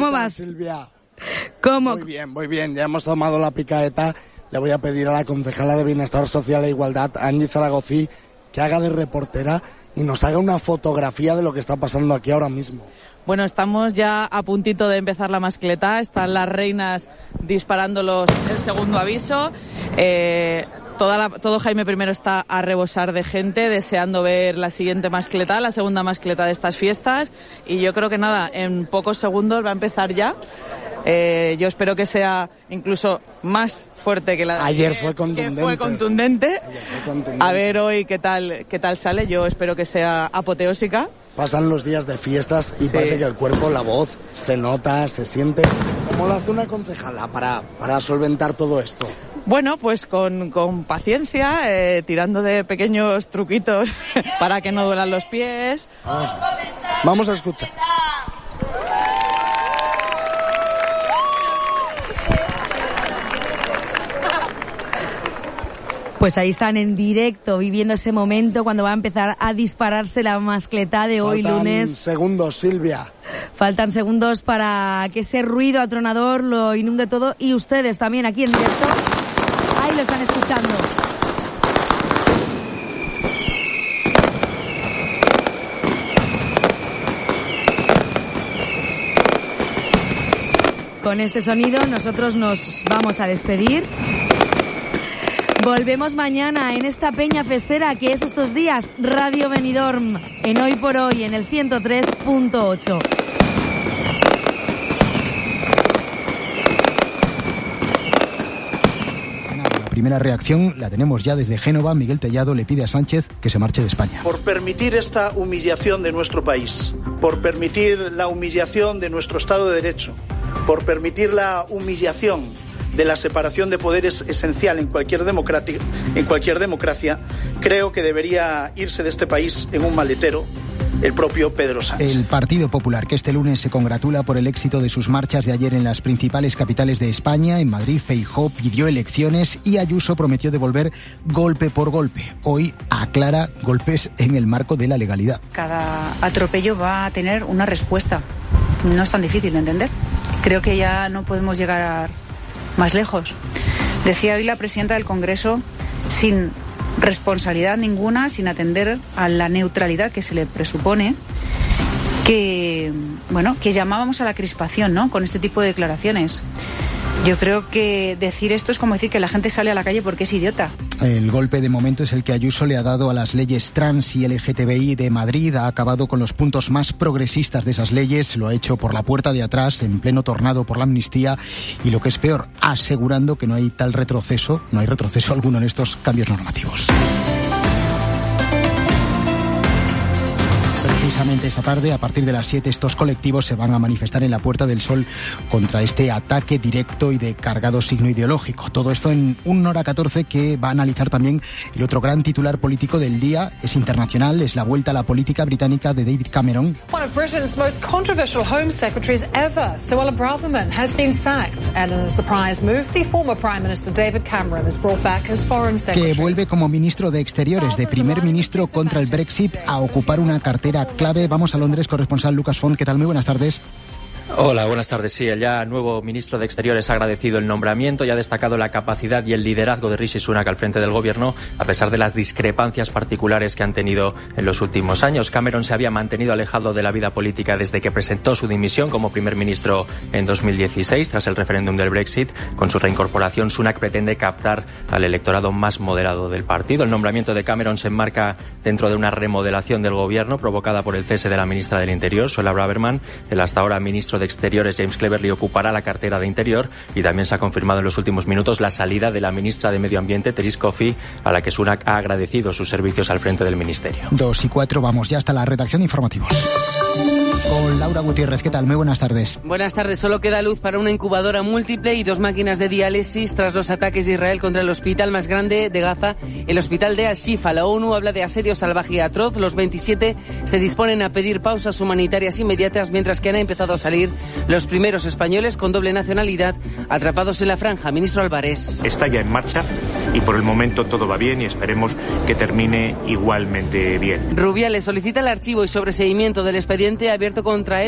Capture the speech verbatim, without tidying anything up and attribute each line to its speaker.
Speaker 1: ¿Cómo vas?
Speaker 2: Silvia?
Speaker 1: ¿Cómo?
Speaker 2: Muy bien, muy bien. Ya hemos tomado la picaeta. Le voy a pedir a la concejala de Bienestar Social e Igualdad, Angie Zaragozí, que haga de reportera y nos haga una fotografía de lo que está pasando aquí ahora mismo.
Speaker 3: Bueno, estamos ya a puntito de empezar la mascleta. Están las reinas disparando los, el segundo aviso. Eh, toda la, todo Jaime I está a rebosar de gente, deseando ver la siguiente mascleta, la segunda mascleta de estas fiestas. Y yo creo que nada, en pocos segundos va a empezar ya. Eh, yo espero que sea incluso más fuerte que la de
Speaker 2: ayer.
Speaker 3: Que,
Speaker 2: fue contundente.
Speaker 3: Que fue contundente.
Speaker 2: Ayer fue contundente.
Speaker 3: A ver hoy qué tal, qué tal sale. Yo espero que sea apoteósica.
Speaker 2: Pasan los días de fiestas y
Speaker 3: sí.
Speaker 2: Parece que el cuerpo, la voz, se nota, se siente. ¿Cómo lo hace una concejala para, para solventar todo esto?
Speaker 3: Bueno, pues con, con paciencia, eh, tirando de pequeños truquitos para que no duelan los pies.
Speaker 2: Ah, vamos a escuchar.
Speaker 1: Pues ahí están en directo, viviendo ese momento cuando va a empezar a dispararse la mascleta de hoy
Speaker 2: Faltan
Speaker 1: lunes.
Speaker 2: segundos, Silvia.
Speaker 1: Faltan segundos para que ese ruido atronador lo inunde todo y ustedes también aquí en directo. Ahí lo están escuchando. Con este sonido nosotros nos vamos a despedir. Volvemos mañana en esta peña festera que es estos días Radio Benidorm, en Hoy por Hoy, en el ciento tres punto ocho.
Speaker 4: La primera reacción la tenemos ya desde Génova. Miguel Tellado le pide a Sánchez que se marche de España.
Speaker 5: Por permitir esta humillación de nuestro país, por permitir la humillación de nuestro Estado de Derecho, por permitir la humillación de la separación de poderes esencial en cualquier democracia, en cualquier democracia, creo que debería irse de este país en un maletero el propio Pedro Sánchez.
Speaker 4: El Partido Popular, que este lunes se congratula por el éxito de sus marchas de ayer en las principales capitales de España. En Madrid, Feijóo pidió elecciones y Ayuso prometió devolver golpe por golpe. Hoy aclara golpes en el marco de la legalidad.
Speaker 6: Cada atropello va a tener una respuesta. No es tan difícil de entender. Creo que ya no podemos llegar a más lejos. Decía hoy la presidenta del Congreso, sin responsabilidad ninguna, sin atender a la neutralidad que se le presupone, que, bueno, que llamábamos a la crispación, ¿no?, con este tipo de declaraciones. Yo creo que decir esto es como decir que la gente sale a la calle porque es idiota.
Speaker 4: El golpe de momento es el que Ayuso le ha dado a las leyes trans y L G T B I de Madrid. Ha acabado con los puntos más progresistas de esas leyes. Lo ha hecho por la puerta de atrás, en pleno tornado por la amnistía. Y lo que es peor, asegurando que no hay tal retroceso, no hay retroceso alguno en estos cambios normativos. Precisamente esta tarde, a partir de las siete, estos colectivos se van a manifestar en la Puerta del Sol contra este ataque directo y de cargado signo ideológico. Todo esto en una hora catorce, que va a analizar también el otro gran titular político del día. Es internacional, es la vuelta a la política británica de David Cameron.
Speaker 7: One of Britain's most controversial Home Secretaries ever, Suella Braverman, has been sacked. And in a surprise move, the former Prime Minister David Cameron is brought back as Foreign Secretary.
Speaker 4: Que vuelve como ministro de Exteriores, de primer ministro contra el Brexit, a ocupar una cartera clave. Vamos a Londres, corresponsal Lucas Font. ¿Qué tal? Muy buenas tardes.
Speaker 8: Hola, buenas tardes. Sí, el ya nuevo ministro de Exteriores ha agradecido el nombramiento y ha destacado la capacidad y el liderazgo de Rishi Sunak al frente del gobierno, a pesar de las discrepancias particulares que han tenido en los últimos años. Cameron se había mantenido alejado de la vida política desde que presentó su dimisión como primer ministro en dos mil dieciséis, tras el referéndum del Brexit. Con su reincorporación, Sunak pretende captar al electorado más moderado del partido. El nombramiento de Cameron se enmarca dentro de una remodelación del gobierno provocada por el cese de la ministra del Interior, Suella Braverman. El hasta ahora ministro de Exteriores, James Cleverly, ocupará la cartera de Interior, y también se ha confirmado en los últimos minutos la salida de la ministra de Medio Ambiente, Therese Coffey, a la que Sunak ha agradecido sus servicios al frente del ministerio.
Speaker 4: Dos y cuatro, vamos ya hasta la redacción de informativos. Con Laura Gutiérrez, ¿qué tal? Muy buenas tardes.
Speaker 9: Buenas tardes. Solo queda luz para una incubadora múltiple y dos máquinas de diálisis tras los ataques de Israel contra el hospital más grande de Gaza, el hospital de Al-Shifa. La ONU habla de asedio salvaje y atroz. Los veintisiete se disponen a pedir pausas humanitarias inmediatas, mientras que han empezado a salir los primeros españoles con doble nacionalidad atrapados en la franja. Ministro Álvarez.
Speaker 10: Está ya en marcha y por el momento todo va bien y esperemos que termine igualmente bien.
Speaker 9: Rubiales solicita el archivo y sobreseimiento del expediente abierto contra él